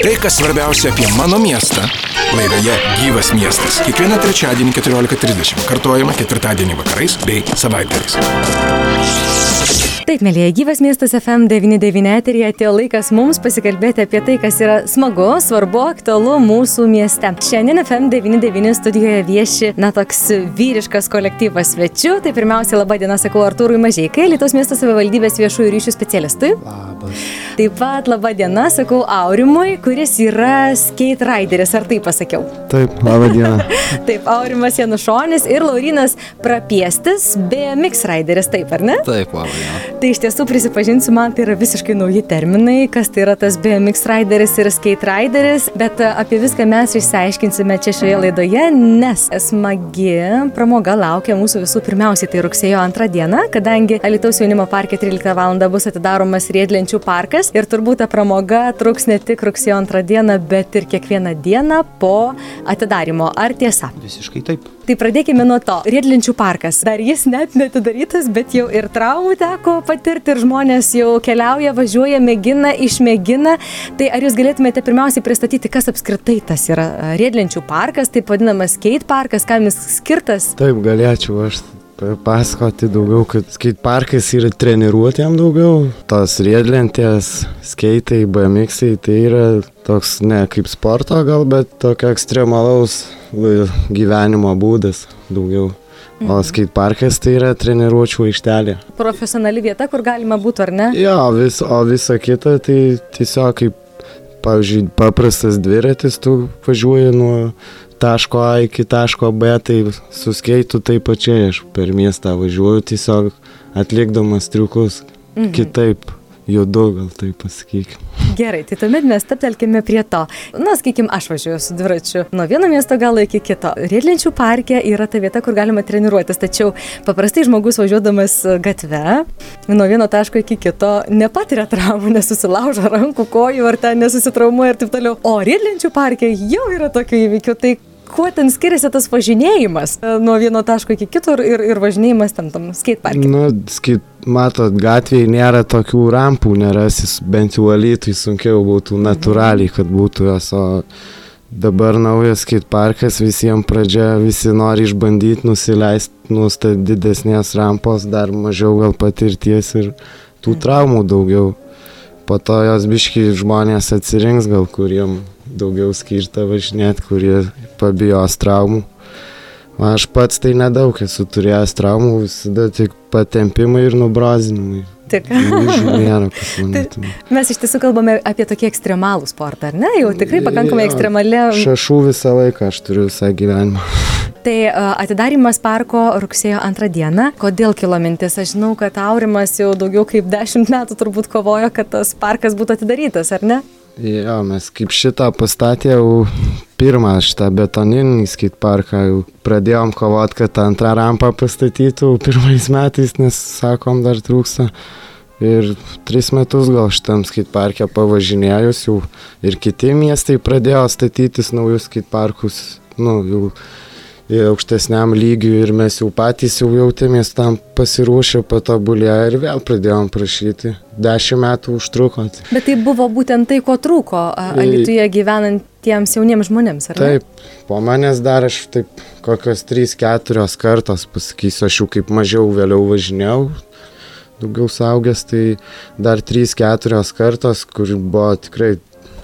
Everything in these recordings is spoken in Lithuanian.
Tai, kas svarbiausia apie mano miestą. Laidoje Gyvas miestas. Kiekvieną trečiadienį 14:30. Kartojama ketvirtadienį vakarais bei savaitgaliais. Taip, mėlyje, Gyvas miestas FM 99 eteryje atėjo laikas mums pasikalbėti apie tai, kas yra smagu, svarbu, aktualu mūsų mieste. Šiandien FM 99 studijoje vieši, toks vyriškas kolektyvas svečių. Tai pirmiausia, laba diena, sakau Artūrui Mažeikai, Alytaus miesto savivaldybės viešųjų ryšių specialistui. Labas. Taip pat laba diena, sakau Aurimui, kuris yra skate rideris, ar taip pasakiau? Taip, laba diena. Taip, Aurimas Janušonis ir Laurynas Prapiestis, BMX rideris, taip, ar ne? Taip, laba diena. Tai iš tiesų prisipažinsiu, man tai yra visiškai nauji terminai, kas tai yra tas BMX rideris ir skate rideris, bet apie viską mes išsiaiškinsime čia šioje laidoje, nes smagi pramoga laukia mūsų visų. Pirmiausiai tai rugsėjo 2 diena, kadangi Alytaus jaunimo parke 13 val. Bus atidaromas riedlenčių parkas ir turbūt ta pramoga truks ne tik rugsėjo 2 dieną, bet ir kiekvieną dieną po atidarymo. Ar tiesa? Visiškai taip. Tai pradėkime nuo to. Riedlenčių parkas. Dar jis net neatidarytas, bet jau ir traumų teko patirti ir žmonės jau keliauja, važiuoja, mėgina, išmėgina. Tai ar jūs galėtumėte pirmiausiai pristatyti, kas apskritai tas yra riedlenčių parkas, taip vadinamas skate parkas, kam jis skirtas? Taip, galėčiau aš pasakoti daugiau, kad skate parkas yra treniruotėm daugiau. Tos riedlentės, skeitai, BMX-ai, tai yra toks ne kaip sporto gal, bet tokio ekstremalaus gyvenimo būdas daugiau. O skate parkas tai yra treniruočių aikštelė. Profesionali vieta, kur galima būtų, ar ne? Jo, o visa kita tai tiesiog kaip, pavyzdžiui, paprastas dviratis, tu važiuoji nuo taško A iki taško B, tai su skeitu taip pačiai aš per miestą važiuoju, tiesiog atlikdamas triukus kitaip. Judu, gal taip pasakykim. Gerai, tai tuomet mes taptelkime prie to. Sakykim, aš važiuoju su dviračiu nuo vieno miesto galo iki kito. Riedlenčių parke yra ta vieta, kur galima treniruotis, tačiau paprastai žmogus važiuodamas gatve nuo vieno taško iki kito nepatiria traumų, nesusilaužo rankų, kojų ar ten nesusitraumuoja ir taip toliau. O riedlenčių parke jau yra tokių įvykių, tai kuo ten skiriasi tas važinėjimas nuo vieno taško iki kito ir važinėjimas tam skate parke? Matot, gatvėje nėra tokių rampų, nerasis, bent jau Alytui sunkiau būtų natūraliai, kad būtų jos, o dabar naujas skate parkas, visiems pradžia, visi nori išbandyti, nusileisti nuo didesnės rampos, dar mažiau gal patirties ir tų traumų daugiau. Po to jos biški žmonės atsirinks, gal kuriem daugiau skirta važinėti, kurie pabijos traumų. Aš pats tai nedaug esu turėjęs traumų, visada tik patempimai ir nubrazinimai. Tik. Nėra pas mane. Mes iš tiesų kalbame apie tokį ekstremalų sportą, ar ne? Jau tikrai pakankamai ekstremalė. Šašų visą laiką aš turiu visą gyvenimą. Tai atidarymas parko rugsėjo 2 dieną. Kodėl kilo mintis? Aš žinau, kad Aurimas jau daugiau kaip 10 metų turbūt kovojo, kad tas parkas būtų atidarytas, ar ne? Jo, mes kaip šitą pastatė jau pirmą šitą betoninį skate parką, jau pradėjom kovot, kad antrą rampą pastatytų pirmais metais, nes sakom dar trūksta. Ir 3 metus gal šitam skate parke pavažinėjus jau ir kiti miestai pradėjo statytis naujus skate parkus, jau aukštesniam lygiui ir mes jau patys jau jautėmės tam pasiruošę, patobulėję ir vėl pradėjom prašyti. 10 metų užtruko. Bet tai buvo būtent tai, ko trūko Alytuje gyvenantiems jauniems žmonėms, ar ne? Taip, po manęs dar aš taip kokios 3-4 kartos pasakysiu, aš jau kaip mažiau vėliau važinėjau, daugiau suaugęs, tai dar 3-4 kartos, kur buvo tikrai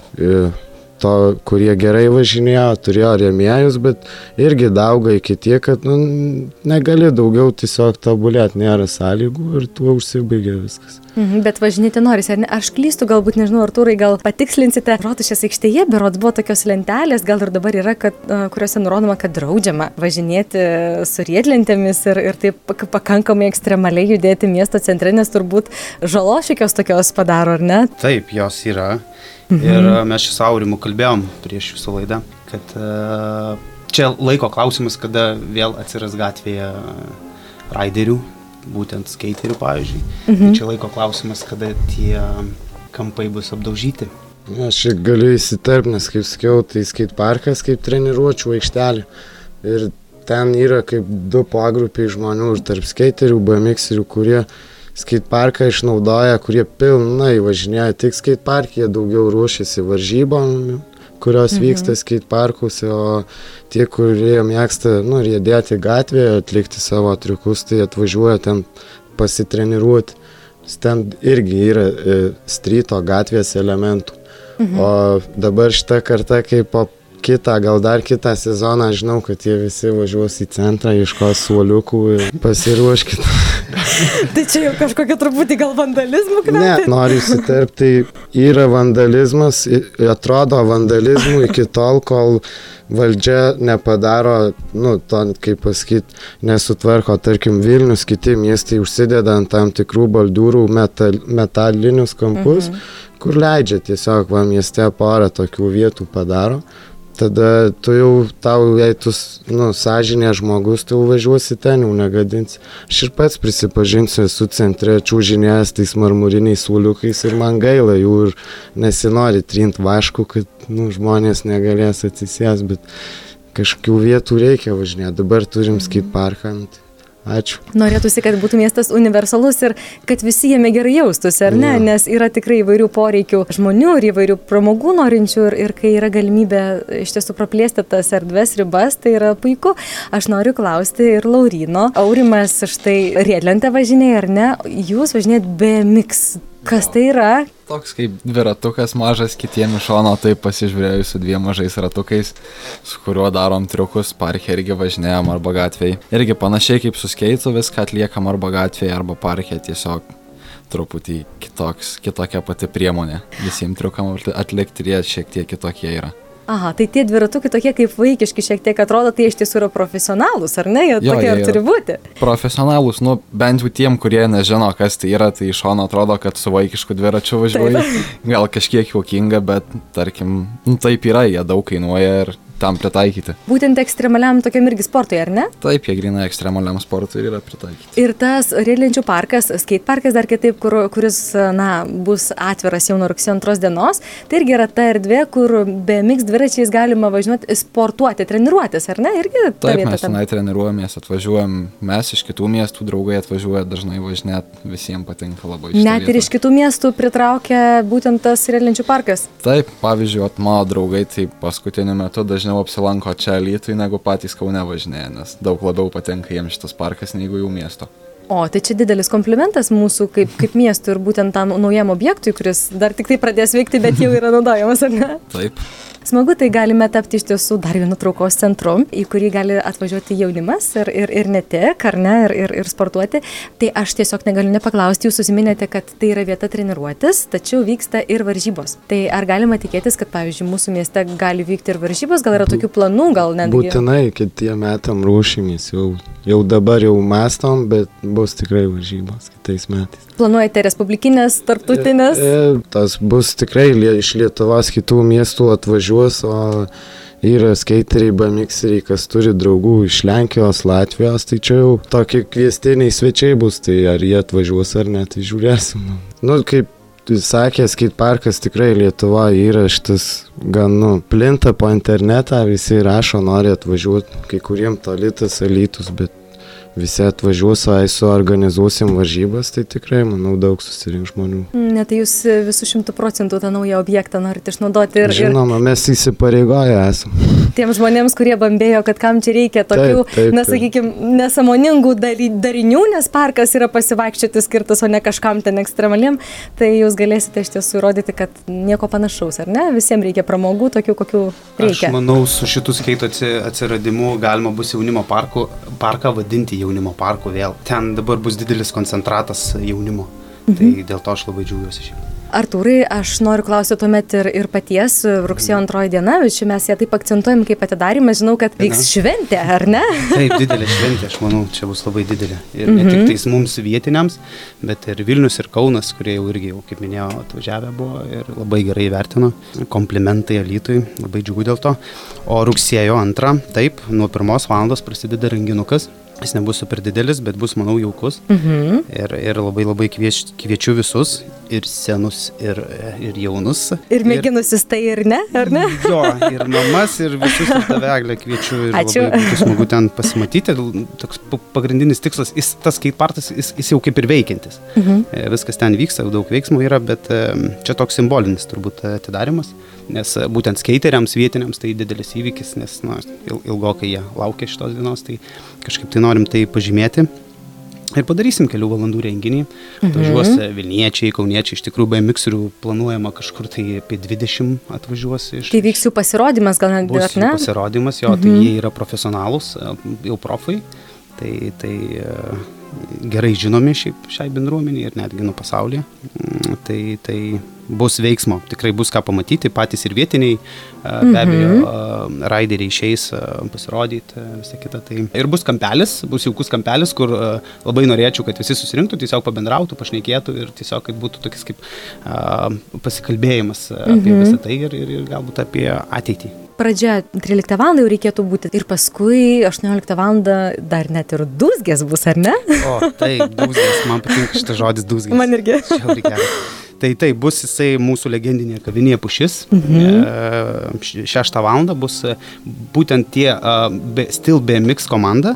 kurie gerai važinėjo, turėjo rėmėjus, bet irgi daugai kitie, kad negali daugiau tiesiog tobulėti, nėra sąlygų ir tuo užsibaigia viskas. Bet važinėti norisi, ar ne? Aš klystu, galbūt, nežinau, Artūrai, gal patikslinsite, Rotušės aikštėje berods buvo tokios lentelės, gal ir dabar yra, kuriuose nurodoma, kad draudžiama važinėti su riedlentėmis ir taip pakankamai ekstremaliai judėti miesto centre, nes turbūt žalos šiokios tokios padaro, ar ne? Taip, jos yra. Ir mes čia su Aurimu kalbėjom prieš jūsų laidą, kad čia laiko klausimas, kada vėl atsiras gatvėje raiderių, būtent skeiterių, pavyzdžiui. Tai čia laiko klausimas, kada tie kampai bus apdaužyti. Aš galiu įsiterpti, nes kaip sakiau, tai skate parkas kaip treniruočių aikštelė. Ir ten yra kaip 2 pogrupiai žmonių, ir tarp skeiterių, BMXerių, kurie skateparką išnaudoja, kurie pilnai važinėja tik skateparkė, jie daugiau ruošiasi varžybom, kurios vyksta skateparkuose, o tie, kurie mėgsta, riedėti gatvėje, atlikti savo triukus, tai atvažiuoja ten pasitreniruoti. Ten irgi yra stryto gatvės elementų. O dabar šitą kartą, kaip po gal dar kitą sezoną, žinau, kad jie visi važiuos į centrą, ieškos suoliukų ir pasiruoškit. Tai čia jau kažkokia truputį gal vandalizmų kvepia? Ne, noriu įsiterpti, yra vandalizmas, atrodo vandalizmų iki tol, kol valdžia nepadaro, to, kaip pasakyti, nesutvarko, tarkim, Vilnius, kiti miestai užsideda ant tam tikrų baldiūrų metalinius kampus, kur leidžia tiesiog mieste porą tokių vietų padaro. Tada tu jau, jei tu, sąžinė žmogus, tu važiuosi ten, jau negadinsi. Aš ir pats prisipažinsiu, esu centre čiūžinėjęs tais marmuriniais suoliukais ir man gaila jų ir nesinori trint vašku, kad žmonės negalės atsisės, bet kažkokių vietų reikia važinėti. Dabar turim skateparką. Ačiū. Norėtųsi, kad būtų miestas universalus ir kad visi jame gerai jaustųsi, ar ne? Nes yra tikrai įvairių poreikių žmonių ir įvairių pramogų norinčių ir kai yra galimybė iš tiesų praplėsti tas erdves ribas, tai yra puiku. Aš noriu klausti ir Lauryno. Aurimas štai riedlentę važinėja, ar ne? Jūs važinėjat BMX. Kas tai yra? Toks kaip dviratukas mažas, kitiem iš šono, taip pasižiūrėjus su 2 mažais ratukais, su kuriuo darom triukus, parke irgi važinėjom arba gatvėje. Irgi panašiai kaip su skeitu, viską atliekam arba gatvėje, arba parke, tiesiog truputį kitokia pati priemonė. Visiems triukam atlikti ir jie šiek tiek kitokie yra. Aha, tai tie dviratukai tokie kaip vaikiški šiek tiek atrodo, tai iš tiesų yra profesionalūs, ar ne? Jie tokie ir turi būti. Profesionalūs, bent jau tiem, kurie nežino, kas tai yra, tai iš šono atrodo, kad su vaikišku dviračiu važiuoji. Gal kažkiek juokinga, bet tarkim, taip yra, jie daug kainuoja ir tam pritaikyti. Būtent ekstremaliam tokiam irgi sportui, ar ne? Taip, jie grynai ekstremaliam sportui yra pritaikyti. Ir tas riedlenčių parkas, skateparkas dar kitaip, kuris, bus atviras jau nuo rugsėjo 2 dienos, tai irgi yra ta erdvė, kur BMX dviračiais galima važiuoti, sportuoti, treniruotis, ar ne? Irgi taip, mes tenai treniruojamės, atvažiuojam, mes iš kitų miestų draugai atvažiuoja dažnai važinėt, visiems patinka labai. Net ir iš kitų miestų pritraukia būtent tas riedlenčių parkas? Taip, pavyzdžiui, mano draugai tai paskutiniu metu dažniau apsilanko čia Alytui, negu patys Kaune važinėja, nes daug labiau patinka jiems šitas parkas negu jų miesto. O, tai čia didelis komplimentas mūsų kaip miestų ir būtent tam naujam objektui, kuris dar tik tai pradės veikti, bet jau yra naudojamas, ar ne? Taip. Smagu, tai galime tapti iš tiesų dar vienu traukos centru, į kurį gali atvažiuoti jaunimas ir ne tik, ar ne, ir sportuoti. Tai aš tiesiog negaliu nepaklausti, jūs susiminėte, kad tai yra vieta treniruotis, tačiau vyksta ir varžybos. Tai ar galima tikėtis, kad, pavyzdžiui, mūsų mieste gali vykti ir varžybos, gal yra tokių planų, gal netgi? Būtinai, kitiem metam ruošimės, jau dabar jau mastom, bet bus tikrai varžybos kitais metais. Planuojate respublikinės, tarptautinės? Tas bus tikrai iš Lietuvos kitų miestų atvažiuos, o yra skeiteriai, BMXeriai, kas turi draugų iš Lenkijos, Latvijos, tai čia jau tokie kviestiniai svečiai bus, tai ar jie atvažiuos ar ne, tai žiūrėsim. Kaip sakė, skateparkas tikrai Lietuvoje yra šitas gan, plinta po internetą, visi rašo, nori atvažiuoti, kai kuriem toli tas Alytus, bet visi atvažiuos, suorganizuosim varžybas, tai tikrai, manau, daug susirink žmonių. Ne, tai jūs visų 100% tą naują objektą norite išnaudoti ir... Žinoma, mes įsipareigoję esam. Tiems žmonėms, kurie bambėjo, kad kam čia reikia tokių, sakykime, nesąmoningų darinių, nes parkas yra pasivaikščioti skirtas, o ne kažkam ten ekstremaliem, tai jūs galėsite iš tiesų įrodyti, kad nieko panašaus, ar ne? Visiems reikia pramogų, tokių, kokių reikia. Aš manau, su šitų skeitų atsiradimu galima bus jaunimo parką vadinti jaunimo parku vėl. Ten dabar bus didelis koncentratas jaunimo. Tai dėl to aš labai džiaugiuosi šiandien. Artūrai, aš noriu klausyti tuomet ir paties rugsėjo 2 diena, bet čia mes ją taip akcentuojam kaip atidarymas, žinau, kad vyks šventė, ar ne? Taip, didelė šventė, aš manau, čia bus labai didelė. Ir ne tik tais mums vietiniams, bet ir Vilnius ir Kaunas, kurie jau irgi, kaip minėjau, atvažiavę buvo ir labai gerai vertino. Komplimentai Alytui, labai džiugu dėl to. O rugsėjo 2, taip, nuo 1 valandos prasideda renginukas. Jis nebus super didelis, bet bus, manau, jaukus. Ir labai kviečiu visus ir senus, ir jaunus. Ir mėginusis tai ir ne, ar ne? Jo, ir mamas, ir visus ir tave, Eglė, kviečiu. Ir Ačiū. labai būtų smagu ten pasimatyti. Toks pagrindinis tikslas, tas skateparkas, jis jau kaip ir veikiantis. Viskas ten vyksta, daug veiksmų yra, bet čia toks simbolinis turbūt atidarimas. Nes būtent skeiteriams vietiniams tai didelis įvykis, nes ilgokai jie laukia šitos dienos, tai kažkaip tai norim tai pažymėti. Ir padarysim kelių valandų renginį. Atvažiuos Vilniečiai, Kauniečiai, iš tikrųjų BMXerių planuojama kažkur tai apie 20 atvažiuos. Tai vyks jų pasirodymas, gal net, bus ne? Bus pasirodymas, jo, tai jie yra profesionalūs, jau profai. Tai gerai žinomi šiai bendruomeniai ir netgi nuo pasaulyje. Tai bus veiksmo, tikrai bus ką pamatyti, patys ir vietiniai, be abejo, raideriai išeis pasirodyti, visą kitą. Tai. Ir bus kampelis, bus jaukus kampelis, kur labai norėčiau, kad visi susirinktų, tiesiog pabendrautų, pašnekėtų ir tiesiog, kad būtų tokis kaip pasikalbėjimas apie visą tai ir galbūt apie ateitį. Pradžia 13 val. Jau reikėtų būti ir paskui 18 val. Dar net ir dūzgės bus, ar ne? O, tai dūzgės, man patinka šitas žodis dūzgės. Man irgi. Tai bus jisai mūsų legendinėje kavinėje Pušis. 6 val. Bus būtent tie Still BMX komanda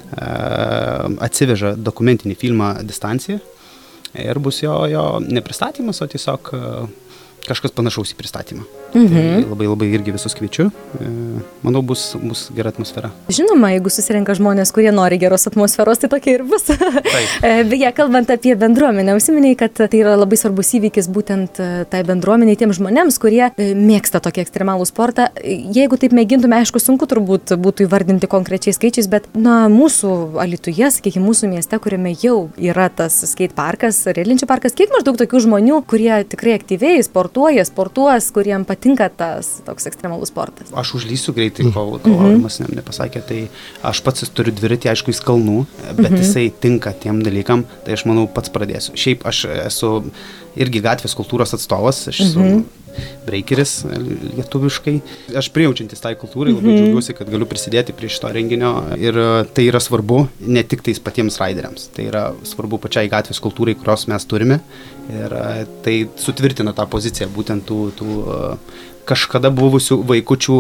atsiveža dokumentinį filmą Distancija ir bus jo nepristatymas, o tiesiog kažkas panašaus į pristatymą. Tai labai irgi visus kviečiu. Manau, bus gera atmosfera. Žinoma, jeigu susirenka žmonės, kurie nori geros atmosferos, tai tokia ir bus. Beje, kalbant apie bendruomenę, užsiminiai, kad tai yra labai svarbus įvykis būtent tai bendruomeniai, tiems žmonėms, kurie mėgsta tokį ekstremalų sportą. Jeigu taip mėgintume, aišku, sunku turbūt būtų įvardinti konkrečiais skaičiais, bet mūsų Alytuje, sakykime, mūsų mieste, kuriame jau yra tas skate parkas, riedlenčių parkas, kiek maždaug tokių žmonių, kurie tikrai aktyviai sportuos, kuriem patinka tas toks ekstremalus sportas? Aš užlysiu greitai, kol Aurimas nepasakė, tai aš pats turiu dviratį, aišku, jis kalnų, bet jisai tinka tiem dalykam, tai aš manau pats pradėsiu. Šiaip aš esu irgi gatvės kultūros atstovas, aš esu breikeris lietuviškai. Aš prijaučiantis tai kultūrai, labai džiaugiuosi, kad galiu prisidėti prie šito renginio ir tai yra svarbu ne tik tais patiems raideriams, tai yra svarbu pačiai gatvės kultūrai, kurios mes turime ir tai sutvirtina tą poziciją būtent tų kažkada buvusių vaikučių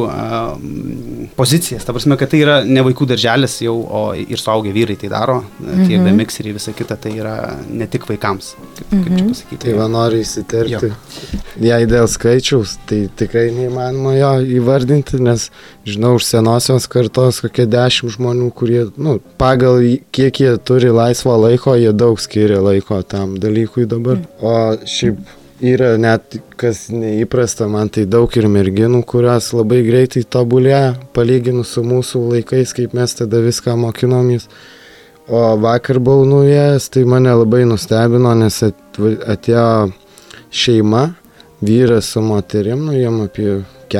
pozicijas. Ta prasme, kad tai yra ne vaikų darželis jau, o ir suaugę vyrai tai daro, tie BMXeriai visa kita, tai yra ne tik vaikams, kaip čia pasakyti. Tai va noriu įsiterpti. Jei dėl skaičiaus, tai tikrai neįmanoma jo įvardinti, nes žinau, už senosios kartos kokie 10 žmonių, kurie, pagal kiek jie turi laisvo laiko, jie daug skiria laiko tam dalykui dabar. O šiaip yra net, kas neįprasta, man tai daug ir merginų, kurios labai greitai tobulėja, palyginus su mūsų laikais, kaip mes tada viską mokinomės. O vakar buvau nuėjęs, tai mane labai nustebino, nes atėjo šeima, vyras su moterim, jiem apie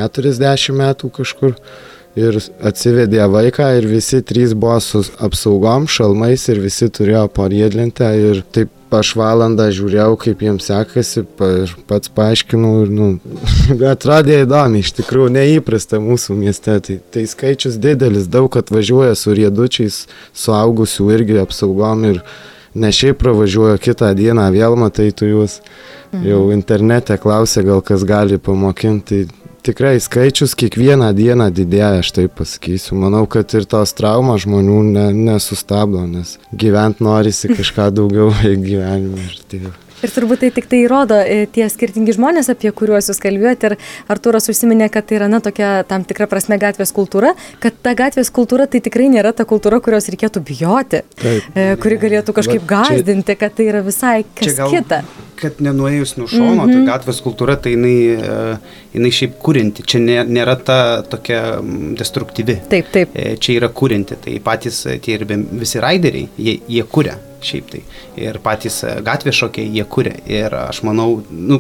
40 metų kažkur, ir atsivedė vaiką ir visi 3 buvo su apsaugom, šalmais ir visi turėjo po riedlentę ir taip aš valandą žiūrėjau, kaip jiems sekasi, pats paaiškinau ir atrodė įdomi, iš tikrųjų neįprasta mūsų mieste, tai skaičius didelis, daug atvažiuoja su riedučiais, suaugusių irgi apsaugom ir ne šiaip pravažiuoja kitą dieną, vėl matai tu juos, jau internete klausia, gal kas gali pamokinti. Tikrai skaičius kiekvieną dieną didėja, aš taip pasakysiu. Manau, kad ir tos traumas žmonių nesustabdo, nes gyvent norisi kažką daugiau gyvenime. Ir turbūt tai tik tai įrodo tie skirtingi žmonės, apie kuriuos jūs kalbėjote. Ir Artūras užsiminė, kad tai yra tokia tam tikra prasme gatvės kultūra, kad ta gatvės kultūra tai tikrai nėra ta kultūra, kurios reikėtų bijoti, kuri galėtų kažkaip gąsdinti, kad tai yra visai kas kita. Kad nenuėjus nuo šono, tai gatvės kultūra, tai jinai šiaip kurianti. Čia nėra ta tokia destruktyvi. Taip. Čia yra kurianti. Tai patys tie ir visi raideriai, jie kuria šiaip tai. Ir patys gatvės šokiai, jie kuria. Ir aš manau,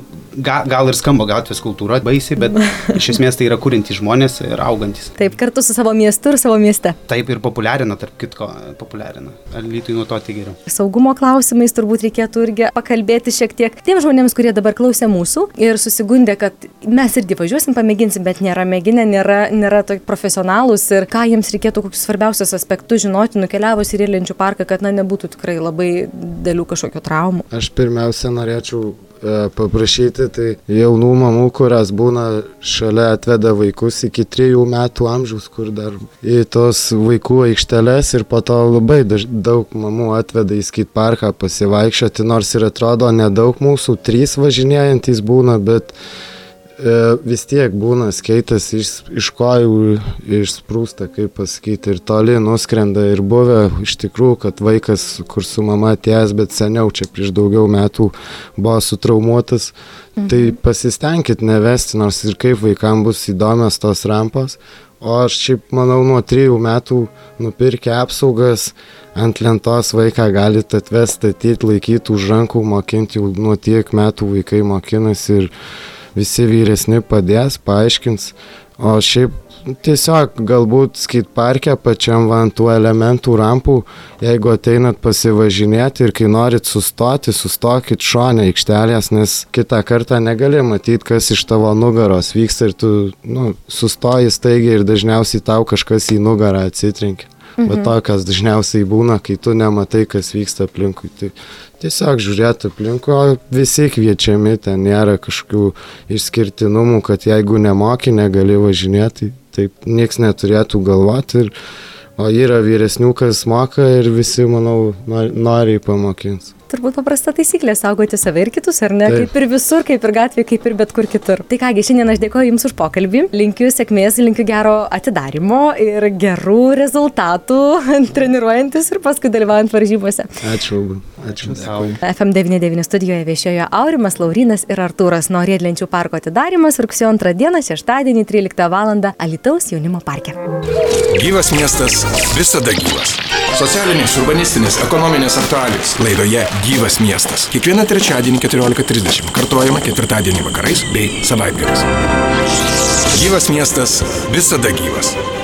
gal ir skamba gatvės kultūra baisiai, bet iš esmės tai yra kuriantys žmonės ir augantis. Taip, kartu su savo miestu ir savo mieste. Taip ir populiarina, tarp kitko populiarina. Alytui nuo to tai geriau. Saugumo klausimais turbūt reikėtų irgi pakalbėti šiek tiek tiems žmonėms, kurie dabar klausė mūsų ir susigundė, kad mes irgi važiuosim, pamėginsim, bet nėra mėginę, nėra profesionalūs ir ką jiems reikėtų kokius svarbiausius aspektus žinoti, nukeliavus į riedlenčių parką, kad nebūtų tikrai labai dėlių kažkokio traumų. Aš pirmiausia norėčiau paprašyti, tai jaunų mamų, kurios būna šalia atveda vaikus iki 3 metų amžiaus, kur dar į tos vaikų aikšteles ir po to labai daug mamų atveda į skateparką pasivaikščioti, nors ir atrodo nedaug mūsų, 3 važinėjantys būna, bet vis tiek būna skeitas iš kojų išsprūsta, kaip pasakyti, ir toli nuskrenda ir buvę iš tikrųjų, kad vaikas, kur su mama atėjęs, bet seniau čia prieš daugiau metų buvo sutraumuotas, tai pasistengkit nevesti, nors ir kaip vaikam bus įdomios tos rampos. O aš šiaip manau, nuo 3 metų nupirkę apsaugas ant lentos vaiką galite atvesti, statyti, laikyti už rankų, mokinti, jau nuo tiek metų vaikai mokinasi ir visi vyresni padės, paaiškins. O šiaip tiesiog galbūt skateparke pačiam ant tų elementų rampų, jeigu ateinat pasivažinėti ir kai norit sustoti, sustokit šone aikštelės, nes kitą kartą negali matyti, kas iš tavo nugaros vyksta ir tu sustoji staigiai ir dažniausiai tau kažkas į nugarą atsitrenkia. Bet tokios dažniausiai būna, kai tu nematai, kas vyksta aplinkui. Tai tiesiog žiūrėti aplinkui, o visi kviečiami, ten nėra kažkokių išskirtinumų, kad jeigu nemoki, negali važinėti, taip nieks neturėtų galvoti. O yra vyresnių, kas moka ir visi, manau, noriai pamokins. Turbūt paprasta taisyklė saugoti save ir kitus, ar ne? Taip. Kaip ir visur, kaip ir gatvėje, kaip ir bet kur kitur. Tai kągi, šiandien aš dėkoju Jums už pokalbį, linkiu sėkmės, linkiu gero atidarymo ir gerų rezultatų treniruojantis ir paskui dalyvaujant varžybose. Ačiū. Ačiū. FM99 studijoje viešėjo Aurimas, Laurynas ir Artūras. Nuo Riedlenčių parko atidarymas rugsėjo 2 dieną, šeštadienį 13 val. Alytaus jaunimo parke. Gyvas miestas visada gyvas. Socialinės, urbanistinės, ekonominės aktualijos laidoje Gyvas miestas. Kiekvieną trečiadienį 14:30. Kartojama ketvirtadienį vakarais bei savaitgaliais. Gyvas miestas visada gyvas.